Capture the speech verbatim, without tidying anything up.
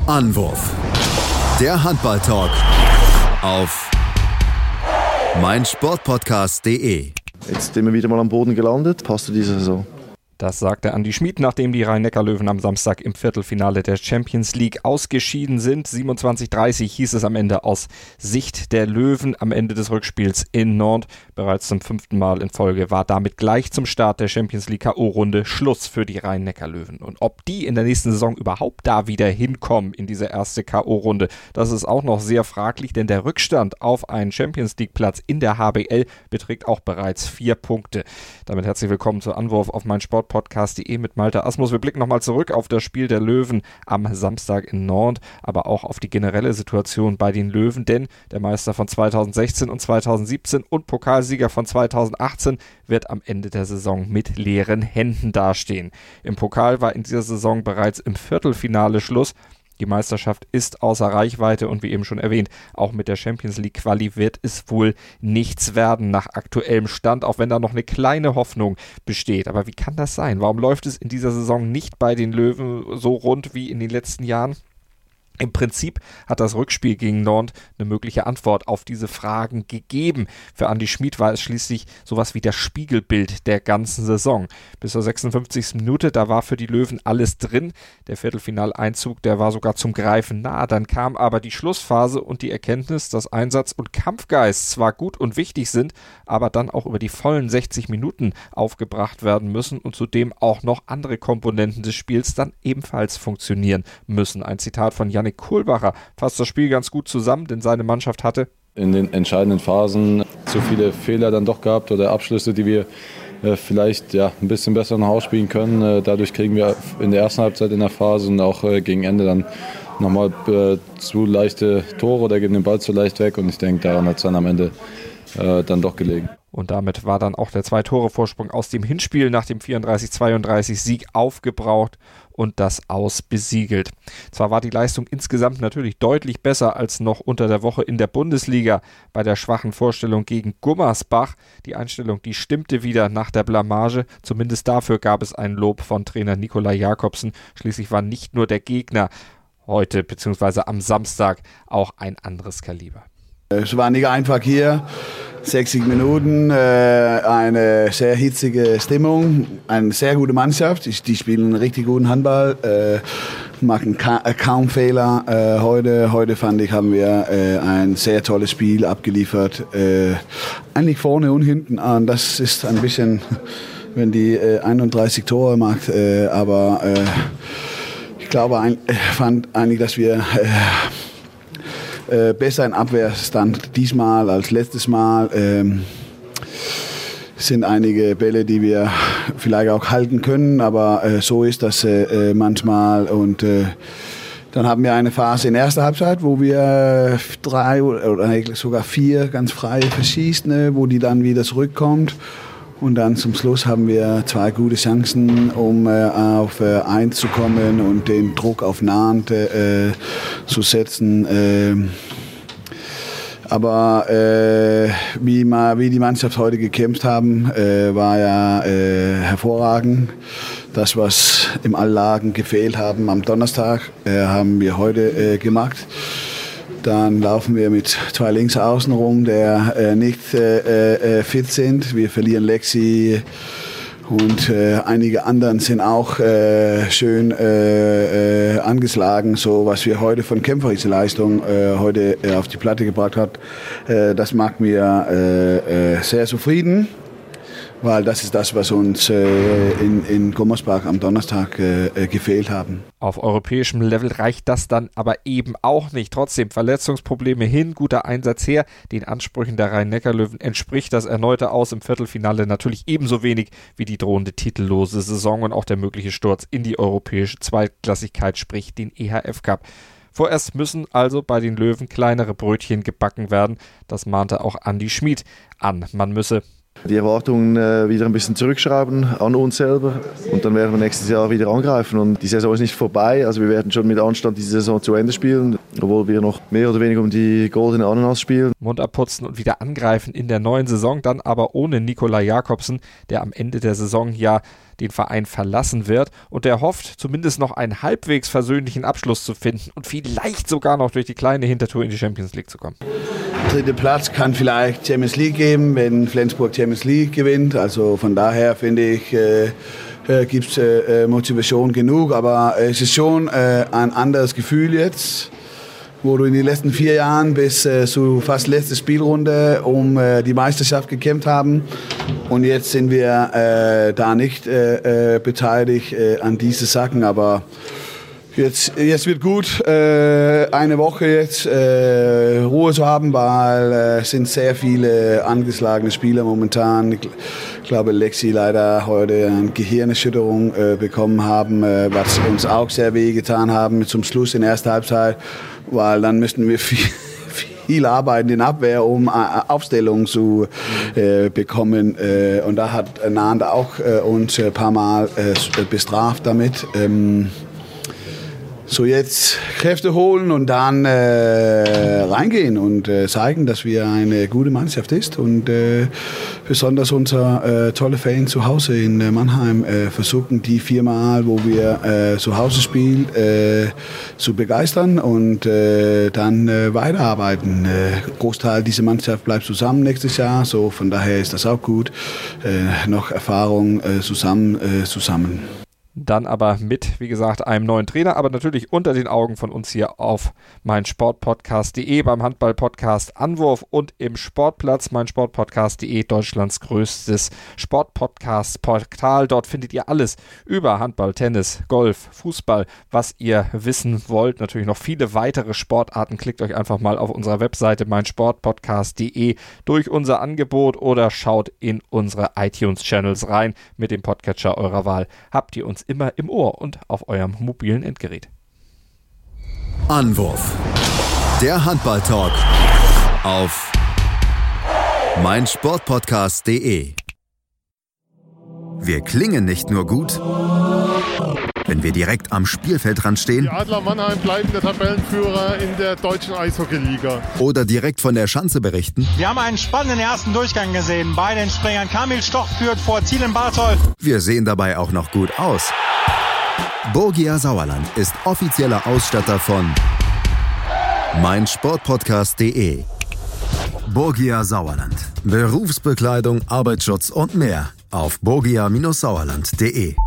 Anwurf. Der Handball-Talk auf meinsportpodcast punkt de. Jetzt sind wir wieder mal am Boden gelandet. Passt zu dieser Saison? Das sagte Andi Schmid, nachdem die Rhein-Neckar-Löwen am Samstag im Viertelfinale der Champions League ausgeschieden sind. siebenundzwanzig dreißig hieß es am Ende aus Sicht der Löwen am Ende des Rückspiels in Nantes. Bereits zum fünften Mal in Folge war damit gleich zum Start der Champions League K O-Runde Schluss für die Rhein-Neckar-Löwen. Und ob die in der nächsten Saison überhaupt da wieder hinkommen in diese erste K O-Runde, das ist auch noch sehr fraglich, denn der Rückstand auf einen Champions League-Platz in der H B L beträgt auch bereits vier Punkte. Damit herzlich willkommen zu Anwurf auf meinsportpodcast punkt de mit Malte Asmus. Wir blicken nochmal zurück auf das Spiel der Löwen am Samstag in Nantes, aber auch auf die generelle Situation bei den Löwen, denn der Meister von zweitausendsechzehn und zweitausendsiebzehn und Pokalsieger von zweitausendachtzehn wird am Ende der Saison mit leeren Händen dastehen. Im Pokal war in dieser Saison bereits im Viertelfinale Schluss. Die Meisterschaft ist außer Reichweite und wie eben schon erwähnt, auch mit der Champions League Quali wird es wohl nichts werden nach aktuellem Stand, auch wenn da noch eine kleine Hoffnung besteht. Aber wie kann das sein? Warum läuft es in dieser Saison nicht bei den Löwen so rund wie in den letzten Jahren? Im Prinzip hat das Rückspiel gegen Nantes eine mögliche Antwort auf diese Fragen gegeben. Für Andi Schmid war es schließlich sowas wie das Spiegelbild der ganzen Saison. Bis zur sechsundfünfzigsten Minute, da war für die Löwen alles drin. Der Viertelfinaleinzug, der war sogar zum Greifen nah. Dann kam aber die Schlussphase und die Erkenntnis, dass Einsatz und Kampfgeist zwar gut und wichtig sind, aber dann auch über die vollen sechzig Minuten aufgebracht werden müssen und zudem auch noch andere Komponenten des Spiels dann ebenfalls funktionieren müssen. Ein Zitat von Yannick Kohlbacher fasst das Spiel ganz gut zusammen, denn seine Mannschaft hatte in den entscheidenden Phasen zu viele Fehler dann doch gehabt oder Abschlüsse, die wir äh, vielleicht ja, ein bisschen besser noch ausspielen können. Äh, dadurch kriegen wir in der ersten Halbzeit in der Phase und auch äh, gegen Ende dann nochmal äh, zu leichte Tore oder geben den Ball zu leicht weg und ich denke, daran hat es dann am Ende äh, dann doch gelegen. Und damit war dann auch der Zwei-Tore-Vorsprung aus dem Hinspiel nach dem vierunddreißig zweiunddreißig Sieg aufgebraucht und das Aus besiegelt. Zwar war die Leistung insgesamt natürlich deutlich besser als noch unter der Woche in der Bundesliga bei der schwachen Vorstellung gegen Gummersbach. Die Einstellung, die stimmte wieder nach der Blamage. Zumindest dafür gab es ein Lob von Trainer Nikolai Jakobsen. Schließlich war nicht nur der Gegner heute bzw. am Samstag auch ein anderes Kaliber. Es war nicht einfach hier, sechzig Minuten, äh, eine sehr hitzige Stimmung, eine sehr gute Mannschaft, die spielen richtig guten Handball, äh, machen ka- kaum Fehler. Äh, heute, heute fand ich, haben wir äh, ein sehr tolles Spiel abgeliefert, äh, eigentlich vorne und hinten an. Das ist ein bisschen, wenn die äh, einunddreißig Tore macht, äh, aber äh, ich glaube, ein, fand eigentlich, dass wir äh, Äh, besser in Abwehrstand diesmal als letztes Mal. Ähm, sind einige Bälle, die wir vielleicht auch halten können, aber äh, so ist das äh, manchmal. Und äh, dann haben wir eine Phase in der ersten Halbzeit, wo wir drei oder sogar vier ganz frei verschießen, ne, wo die dann wieder zurückkommt. Und dann zum Schluss haben wir zwei gute Chancen, um äh, auf äh, eins zu kommen und den Druck auf Nantes äh, zu setzen. Äh, aber äh, wie, ma, wie die Mannschaft heute gekämpft haben, äh, war ja äh, hervorragend. Das, was im Alllagen gefehlt haben am Donnerstag, äh, haben wir heute äh, gemacht. Dann laufen wir mit zwei Linksaußen rum, der äh, nicht äh, äh, fit sind. Wir verlieren Lexi und äh, einige anderen sind auch äh, schön äh, äh, angeschlagen. So was wir heute von kämpferischer Leistung äh, heute äh, auf die Platte gebracht hat, äh, das macht mir äh, äh, sehr zufrieden. Weil das ist das, was uns äh, in, in Gummersbach am Donnerstag äh, gefehlt haben. Auf europäischem Level reicht das dann aber eben auch nicht. Trotzdem Verletzungsprobleme hin, guter Einsatz her. Den Ansprüchen der Rhein-Neckar-Löwen entspricht das erneute Aus im Viertelfinale natürlich ebenso wenig wie die drohende titellose Saison und auch der mögliche Sturz in die europäische Zweitklassigkeit, sprich den E H F Cup. Vorerst müssen also bei den Löwen kleinere Brötchen gebacken werden. Das mahnte auch Andi Schmid an. Man müsse Die Erwartungen äh, wieder ein bisschen zurückschrauben an uns selber und dann werden wir nächstes Jahr wieder angreifen. Und die Saison ist nicht vorbei, also wir werden schon mit Anstand diese Saison zu Ende spielen, obwohl wir noch mehr oder weniger um die goldene Ananas spielen. Mund abputzen und wieder angreifen in der neuen Saison, dann aber ohne Nikolai Jakobsen, der am Ende der Saison ja den Verein verlassen wird und der hofft, zumindest noch einen halbwegs versöhnlichen Abschluss zu finden und vielleicht sogar noch durch die kleine Hintertour in die Champions League zu kommen. Dritter Platz kann vielleicht Champions League geben, wenn Flensburg Champions League gewinnt. Also von daher finde ich, äh, äh, gibt es äh, Motivation genug, aber es ist schon äh, ein anderes Gefühl jetzt, wo du in den letzten vier Jahren bis äh, zu fast letzte Spielrunde um äh, die Meisterschaft gekämpft haben. Und jetzt sind wir äh, da nicht äh, äh, beteiligt äh, an diese Sachen, aber jetzt, jetzt wird gut, äh, eine Woche jetzt äh, Ruhe zu haben, weil es äh, sind sehr viele angeschlagene Spieler momentan. Ich glaube, Lexi leider heute eine Gehirnerschütterung äh, bekommen haben, äh, was uns auch sehr weh getan haben zum Schluss in der ersten Halbzeit, weil dann müssten wir viel viel arbeiten in Abwehr, um Aufstellungen zu äh, bekommen. Äh, und da hat Nahnd auch äh, uns ein paar Mal äh, bestraft damit. Ähm, so jetzt Kräfte holen und dann äh, reingehen und äh, zeigen, dass wir eine gute Mannschaft ist und äh, besonders unsere äh, tolle Fans zu Hause in äh, Mannheim äh, versuchen, die viermal, wo wir äh, zu Hause spielen, äh, zu begeistern und äh, dann äh, weiterarbeiten. Äh, Großteil dieser Mannschaft bleibt zusammen nächstes Jahr, so von daher ist das auch gut. Äh, noch Erfahrung äh, zusammen äh, zusammen. Dann aber mit, wie gesagt, einem neuen Trainer, aber natürlich unter den Augen von uns hier auf meinsportpodcast punkt de, beim Handball-Podcast Anwurf und im Sportplatz, meinsportpodcast punkt de, Deutschlands größtes Sportpodcast-Portal. Dort findet ihr alles über Handball, Tennis, Golf, Fußball, was ihr wissen wollt. Natürlich noch viele weitere Sportarten. Klickt euch einfach mal auf unserer Webseite meinsportpodcast punkt de durch unser Angebot oder schaut in unsere iTunes-Channels rein. Mit dem Podcatcher eurer Wahl habt ihr uns immer im Ohr und auf eurem mobilen Endgerät. Anwurf. Der Handball-Talk auf meinsportpodcast punkt de. Wir klingen nicht nur gut, wenn wir direkt am Spielfeldrand stehen. Die Adler Mannheim bleiben der Tabellenführer in der deutschen Eishockey-Liga. Oder direkt von der Schanze berichten. Wir haben einen spannenden ersten Durchgang gesehen. Bei den Springern Kamil Stoch führt vor Zielen Bartol. Wir sehen dabei auch noch gut aus. Borgia Sauerland ist offizieller Ausstatter von meinsportpodcast punkt de. Borgia Sauerland. Berufsbekleidung, Arbeitsschutz und mehr auf borgia Bindestrich sauerland punkt de.